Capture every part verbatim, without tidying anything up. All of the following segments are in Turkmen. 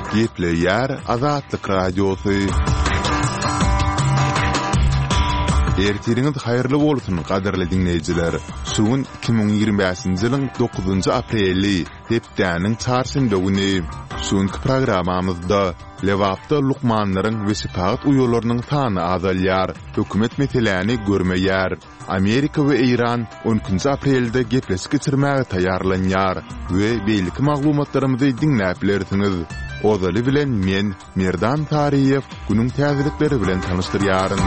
Gepleyer Azatlyk Radiosu. Ertiriniz hayırlı bolsun, qadarly dinleyijiler. Suwun iki bin ýygrimi beşinji ýylyň dokuzunjy apreli, hepdäniň çarşamba güni. Suwunky programmamyzda lewapda lukmanlaryň we şefaat uýalarynyň sany azalýar, hökümet meselelerini görmeýär. Amerika we Iran on üçünji aprelde gepleşik geçirmäge taýarlanýar we beýleki maglumatlarymyzy dinläp bilersiňiz. Ozaly bilen men Merdan Tariýew günüň täzelikleri bilen tanyşdyrýaryn.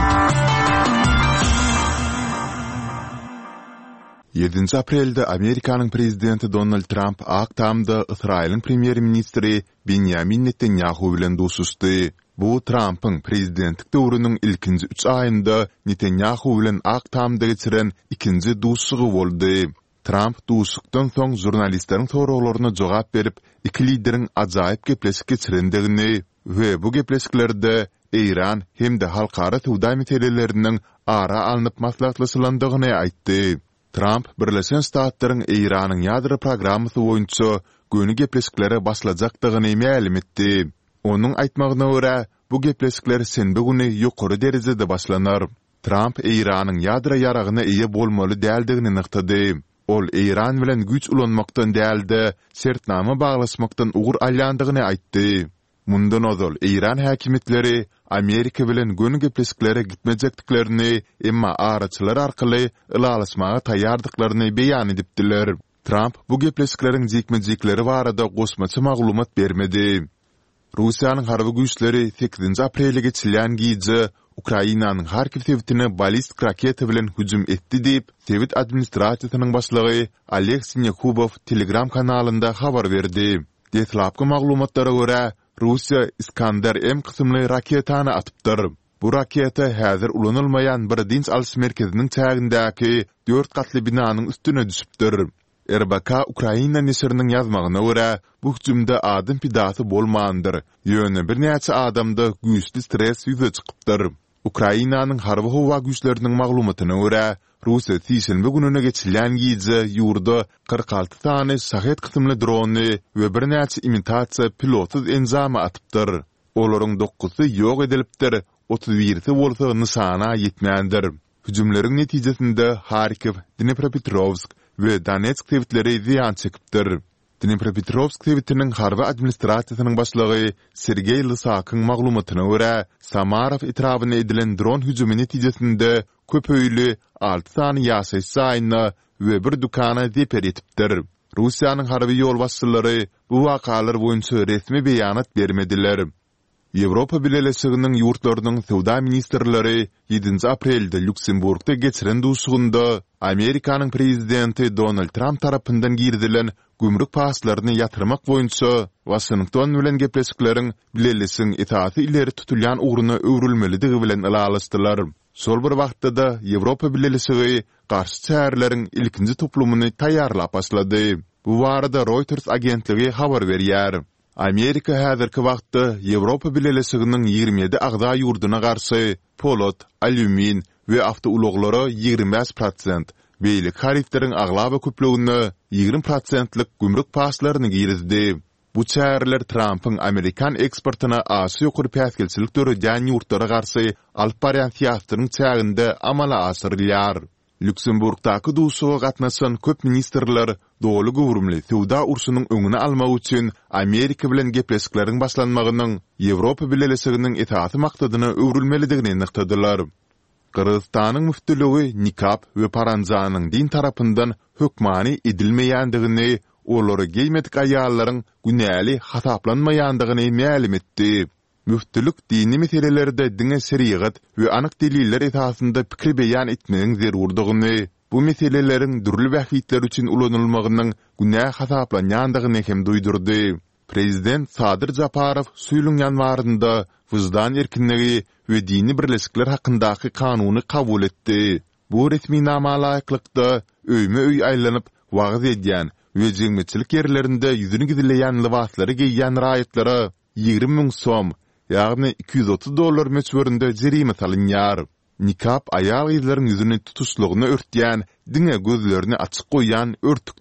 yedinji aprelde Amerikanyň prezidenti Donald Trump Aktamda Israýlyň premier ministri Benjamin Netanyahu bilen duşuşdy. Bu Trump'ın prezidentlik döwrüniň ilkinji üç aýynda Netanyahu bilen Aktamda geçiren ikinji duşuşy boldy. Trump duşukdan soň jurnalistleriň soraglaryna jogap berip, iki lideriň ajaýyp gepleşik geçirendigini we bu gepleşiklerde Iran hemde halkara töwda meselelerinden ara alınıp maslahatlaşylandygyny aýtdy. Trump Birleşen Ştatlaryň Iranyň ýadro programmasy boýunça göni gepleşiklere başlajakdygyny ma'lum etdi. Onuň aýtmagyna görä, bu gepleşikler senbe güni ýokary derejede başlanar. Trump Iranyň ýadro ýaragyna eýe bolmaly däldigini nyktady. Ol Iran bilen güç ulanmakdan däldi, sertnama baglaşmakdan ugur alýandygyny aýtdy. Mundan ozal Iran häkimetleri Amerika bilen göni gepleşiklere gitmejekdiklerini, emma araçylar arkaly ılalaşmaga taýýardyklaryny beýan edipdiler. Trump bu gepleşikleriň jekmejekleri barada goşmaça maglumat bermedi. Russiýanyň harby güýçleri sekizinji aprelde geçirilýän gije Ukrainanyň Harkiv sewtine balistik raketa bilen hüjüm etdi diýip, Sewit administrasiýasynyň başlygy Aleksey Yakubov Telegram kanalynda habar berdi. Detlapky maglumatlara görä, Russiýa Iskander M kysymly raketany atypdyr. Bu raketa häzir ulanylmaýan bir dinç alys merkeziniň çägindäki dört gatly binanyň üstüne düşüpdir. R B K Ukraina nesiriniň ýazmagyna görä, bu hüjümde adam pidasy bolmandyr. Ýöne bir näçe adamda güýçli stres ýüze çykypdyr. Ukrainanyň harby howa güýçleriniň maglumatyna görä, Russiýa sişenbe gününe geçirilýän gije ýurda kırk alty tane şahet kysymly drony we bir näçe imitasiýa pilotsuz enzamy atypdyr. Olaryň dokuzsy ýok edilipdir, otuz birsi bolsa nysana ýetmändir. Hüjümleriň netijesinde Harkiv, Dnipropetrovsk we Donetsk sewtleri ziýan çekipdir. Dnipropetrovsk sewtiniň harby administrasiýasynyň başlygy Sergey Lysakyň maglumatyna görä, Samarov etrabyna edilen dron hüjümi netijesinde köp öýli alty sany ýaşaýyş saýyny we bir dukana deper etipdir. Russiýanyň harby ýol başçylary bu wakalar boýunça resmi beýanat bermediler. Ýewropa Birleşiginiň ýurtlarynyň sowda ministrleri yedinji aprelde Lüksemburgda geçiren duşugynda Amerikanyň prezidenti Donald Trump tarapyndan girdilen gümrük paslaryny ýatyrmak boýunça Washington bilen gepleşikleriň Birleşigiň etaty ileri tutulýan uğruna öwrülmelidigi bilen ýalaşdylar. Sol bir wagtda da Ýewropa Birleşigi garşy çärleriň ilkinji toplumyny taýýarlap başlady. Bu barada Reuters agentligi habar berýär. Amerika häzirki wagtda Ýewropa Birleşiginiň ýygrimi ýedi agza ýurduna garşy polat, alümin we awtouloglary ýygrimi beş prosent, beýlik haritleriň aglaba köplegini ýygrimi prosentlik gümrük paslaryny girizdi. Bu çärler Trump'ın Amerikan eksportyna aşy ýokary päsgelçilik döredýän ýurtlara garşy alyp barýan siýasatynyň çäginde amala asyrylýar. Lüksemburgdaky duşuga gatnaşan köp ministrler doly gowrumly sowda urşunyň öňüne almak üçin Amerika bilen gepleşikleriň başlanmagynyň Ýewropa Birleşiginiň etaty maksadyna öwrülmelidigini nyktadylar. Kırgızstanyň müftüligi nikap we paranjanyň din tarapyndan hökmany edilmeýändigini, olary geýmedik aýallaryň günäli hasaplanmaýandygyny ma'lum etdi. Müftülük dini meselelerde dine şeriat we anyk deliller esasında pikir beýan etmegiň zerurdygyny, bu meseleleriň dürli wagtlar üçin ulanylmagynyň günä hasaplanýandygyny hem duýdurdy. Prezident Sadyr Japarov süýlüň ýanwarynda wyjdan erkinligi we dini birleşikler hakyndaky kanuny kabul etdi. Bu resmi namalaýyklykda öýme öý aýlanyp wagaz edýän we jeňmeçilik ýerlerinde ýüzüni gizileýän libaslary giýýän raýatlara ýygrimi miň som, ýagny iki yüz otuz dollar meçberinde jerime salynýar. Nikap aýal ýyzlaryň ýüzüni tutuşlugyny örtýän, diňe gözlerini açyk goýan örtük